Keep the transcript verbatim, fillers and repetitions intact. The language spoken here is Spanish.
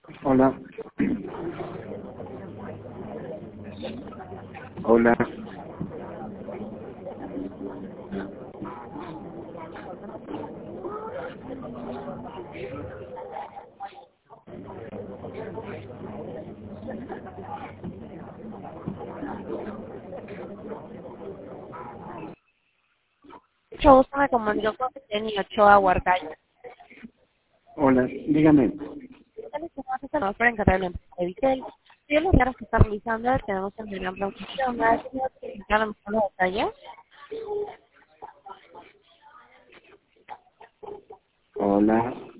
Hola. Hola. Mucho gusto, me comunico con Jenny Ochoa Huarcayo. Hola. Dígame. Estamos para encargar la empresa de Vitel. Yo los días que está realizando, tenemos en gran producción. ¿Me ha tenido que explicar a lo mejor los detalles? Hola.